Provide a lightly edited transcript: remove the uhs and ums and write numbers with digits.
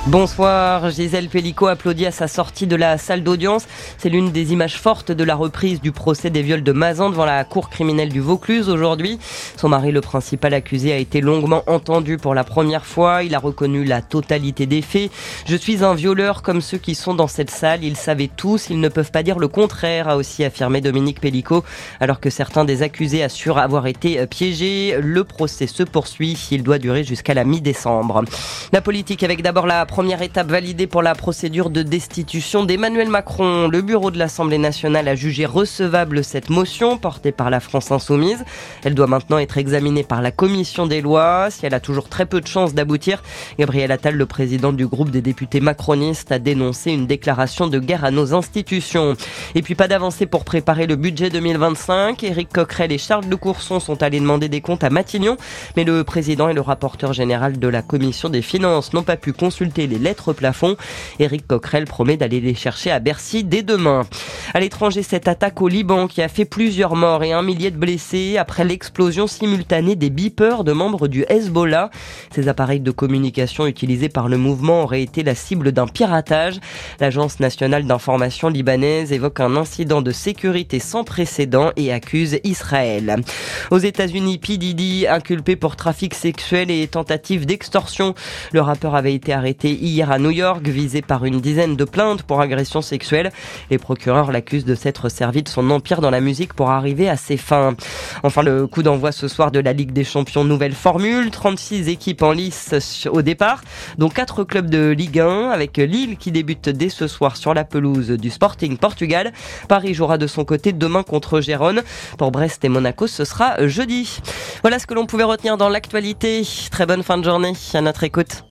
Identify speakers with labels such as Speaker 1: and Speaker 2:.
Speaker 1: Bonsoir, Gisèle Pellicot applaudit à sa sortie de la salle d'audience. C'est l'une des images fortes de la reprise du procès des viols de Mazan devant la cour criminelle du Vaucluse aujourd'hui. Son mari, le principal accusé, a été longuement entendu pour la première fois. Il a reconnu la totalité des faits. « Je suis un violeur comme ceux qui sont dans cette salle. Ils savaient tous, ils ne peuvent pas dire le contraire », a aussi affirmé Dominique Pellicot. Alors que certains des accusés assurent avoir été piégés, le procès se poursuit. Il doit durer jusqu'à la mi-décembre. La politique avec d'abord la première étape validée pour la procédure de destitution d'Emmanuel Macron. Le bureau de l'Assemblée nationale a jugé recevable cette motion portée par la France Insoumise. Elle doit maintenant être examinée par la commission des lois. Si elle a toujours très peu de chances d'aboutir, Gabriel Attal, le président du groupe des députés macronistes, a dénoncé une déclaration de guerre à nos institutions. Et puis pas d'avancée pour préparer le budget 2025. Éric Coquerel et Charles de Courson sont allés demander des comptes à Matignon, mais le président et le rapporteur général de la commission des finances n'ont pas pu consulter les lettres plafond. Éric Coquerel promet d'aller les chercher à Bercy dès demain. À l'étranger, cette attaque au Liban qui a fait plusieurs morts et 1 millier de blessés après l'explosion simultanée des beepers de membres du Hezbollah. Ces appareils de communication utilisés par le mouvement auraient été la cible d'un piratage. L'Agence nationale d'information libanaise évoque un incident de sécurité sans précédent et accuse Israël. Aux États-Unis, P. Diddy, inculpé pour trafic sexuel et tentative d'extorsion. Le rappeur avait été arrêté hier à New York, visé par une dizaine de plaintes pour agression sexuelle. Les procureurs l'accusent de s'être servi de son empire dans la musique pour arriver à ses fins. Enfin, le coup d'envoi ce soir de la Ligue des Champions nouvelle formule. 36 équipes en lice au départ, dont 4 clubs de Ligue 1, avec Lille qui débute dès ce soir sur la pelouse du Sporting Portugal. Paris jouera de son côté demain contre Gérone. Pour Brest et Monaco, ce sera jeudi. Voilà ce que l'on pouvait retenir dans l'actualité. Très bonne fin de journée à notre écoute.